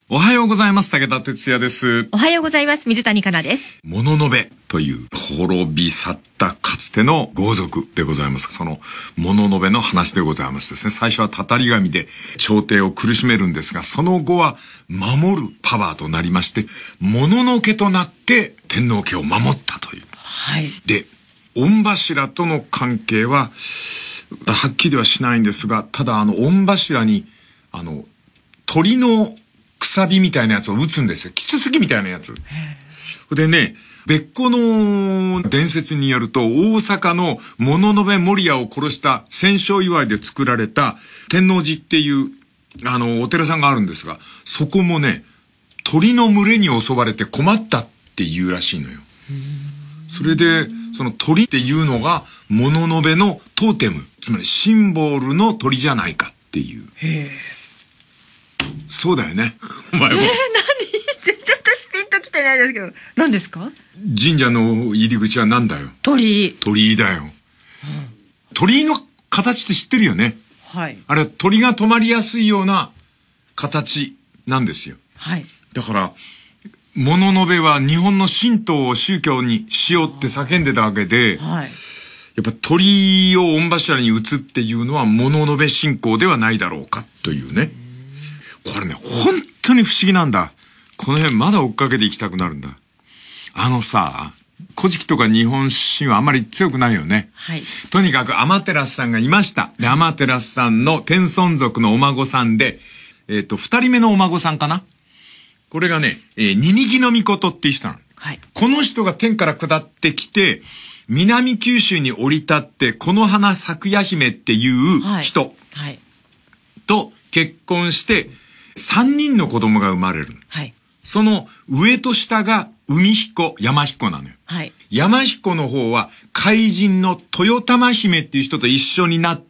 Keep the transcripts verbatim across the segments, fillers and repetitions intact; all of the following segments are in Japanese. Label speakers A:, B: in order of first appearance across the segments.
A: おはようございます。武田哲也です。
B: おはようございます。水谷香奈です。
A: 物のべという滅び去ったかつての豪族でございます。その物のべの話でございますですね。最初はたたり神で朝廷を苦しめるんですが、その後は守るパワーとなりまして、物のけとなって天皇家を守ったという。
B: はい。
A: で、御柱との関係ははっきりはしないんですが、ただあの御柱にあの鳥のくさびみたいなやつを撃つんですよ。キツツキみたいなやつ。でね、別個の伝説によると、大阪の物部守屋を殺した戦勝祝いで作られた天王寺っていう、あの、お寺さんがあるんですが、そこもね、鳥の群れに襲われて困ったっていうらしいのよ。それで、その鳥っていうのが、物部のトーテム、つまりシンボルの鳥じゃないかっていう。
B: へ
A: そうだよね。お前も。
B: えー、何全然私ピンときてないですけど。何ですか？
A: 神社の入り口は何だよ。
B: 鳥居。
A: 鳥居だよ。うん、鳥居の形って知ってるよね。
B: はい。
A: あれは鳥が止まりやすいような形なんですよ。
B: はい。
A: だから、物部は日本の神道を宗教にしようって叫んでたわけで、
B: はい。
A: やっぱ鳥居を御柱に打つっていうのは物部信仰ではないだろうかというね。これね、本当に不思議なんだ。この辺まだ追っかけていきたくなるんだ。あのさ、古事記とか日本神話あんまり強くないよね。
B: はい。
A: とにかくアマテラスさんがいました。で、アマテラスさんの天孫族のお孫さんで、えっと、二人目のお孫さんかな。これがね、えー、ニニギノミコトっていう人なの。
B: はい。
A: この人が天から下ってきて、南九州に降り立って、この花咲夜姫っていう人、
B: はいはい、
A: と結婚して、三人の子供が生まれる。
B: はい。
A: その上と下が海彦、山彦なのよ。
B: はい。
A: 山彦の方は怪人の豊玉姫っていう人と一緒になって、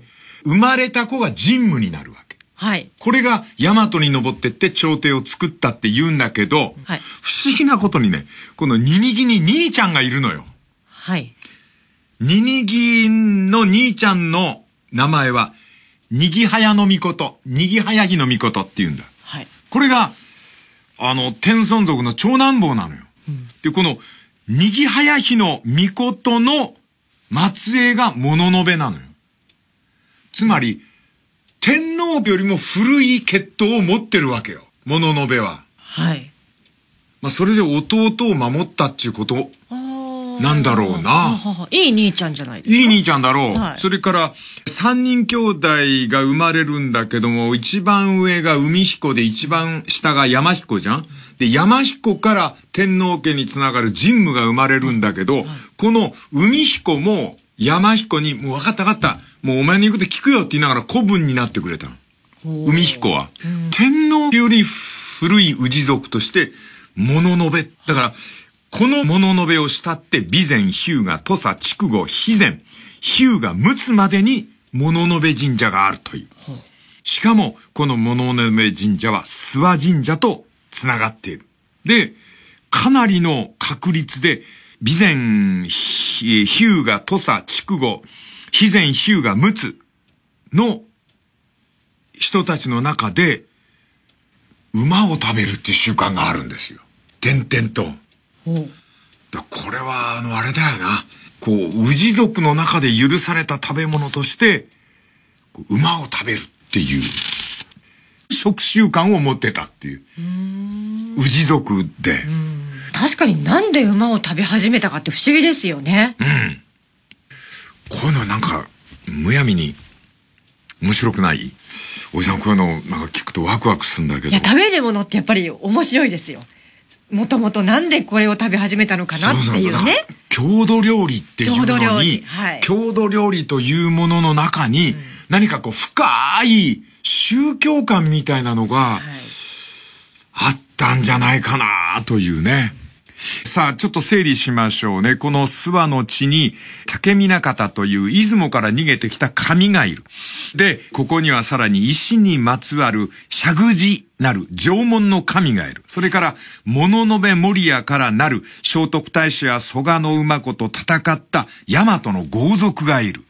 A: 生まれた子が神武になるわけ。
B: はい。
A: これが大和に登ってって朝廷を作ったって言うんだけど、
B: はい、
A: 不思議なことにね、このニニギに兄ちゃんがいるのよ。
B: はい。
A: ニニギの兄ちゃんの名前は、にぎはやのみこと、にぎはやぎのみことって言うんだ。
B: はい。こ
A: れが、あの、天孫族の長男坊なのよ。うん、で、この、にぎはやひのみことの末裔が物部なのよ。つまり、天皇よりも古い血統を持ってるわけよ。物部は。
B: はい。
A: まあ、それで弟を守ったっていうことなんだろうな。
B: ははいい兄ちゃんじゃないですか。
A: いい兄ちゃんだろう。
B: はい、
A: それから、三人兄弟が生まれるんだけども、一番上が海彦で一番下が山彦じゃん。で、山彦から天皇家につながる神武が生まれるんだけど、はい、この海彦も山彦に、もう分かった分かった。もうお前の言うこと聞くよって言いながら子分になってくれたの。海彦は。天皇より古い氏族として、物部。だから、この物部を慕って、備前、日向、土佐、筑後、肥前、日向、陸奥までに物部神社があるという。しかも、この物部神社は諏訪神社と繋がっている。で、かなりの確率で、備前、日向、土佐、筑後、肥前、日向、陸奥の人たちの中で、馬を食べるっていう習慣があるんですよ。点々と。だこれは、あの、あれだよな。こう、氏族の中で許された食べ物として、馬を食べるっていう、食習慣を持ってたっていう。氏族で。
B: 確かになんで馬を食べ始めたかって不思議ですよね。
A: うん。こういうのなんか、むやみに、面白くない？おじさんこういうのなんか聞くとワクワクするんだけど。
B: いや、食べるものってやっぱり面白いですよ。もともとなんでこれを食べ始めたのかなっていうね。
A: 郷土料理っていうのに、
B: はい、
A: 郷土料理というものの中に、うん、何かこう深い宗教観みたいなのが、はい、あったんじゃないかなというね。さあ、ちょっと整理しましょうね。この諏訪の地に、竹南方という出雲から逃げてきた神がいる。で、ここにはさらに石にまつわる石神なる縄文の神がいる。それから、物部守屋からなる聖徳太子や蘇我馬子と戦った大和の豪族がいる。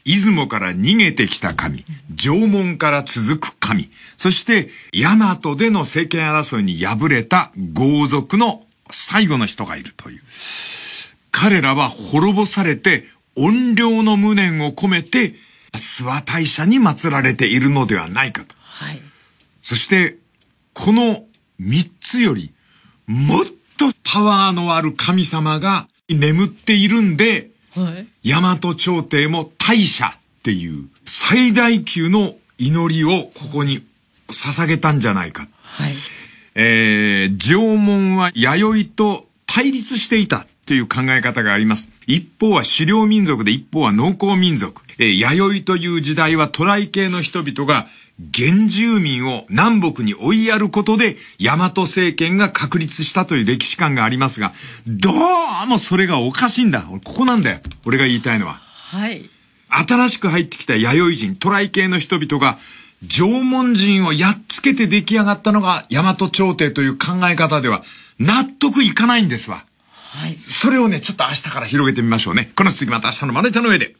A: 出雲から逃げてきた神、縄文から続く神、そして大和での政権争いに敗れた豪族の最後の人がいるという。彼らは滅ぼされて怨霊の無念を込めて諏訪大社に祀られているのではないかと。
B: はい。
A: そしてこの三つよりもっとパワーのある神様が眠っているんで、はい、大和朝廷も大社っていう最大級の祈りをここに捧げたんじゃないか。はい。えー、縄文は弥生と対立していたという考え方があります。一方は狩猟民族で一方は農耕民族。えー、弥生という時代は渡来系の人々が原住民を南北に追いやることで大和政権が確立したという歴史観がありますが、どうもそれがおかしいんだ。ここなんだよ。俺が言いたいのは。
B: はい。
A: 新しく入ってきた弥生人、渡来系の人々が縄文人をやっつけて出来上がったのが大和朝廷という考え方では納得いかないんですわ。はい。それをね、ちょっと明日から広げてみましょうね。この次また明日のまな板の上で。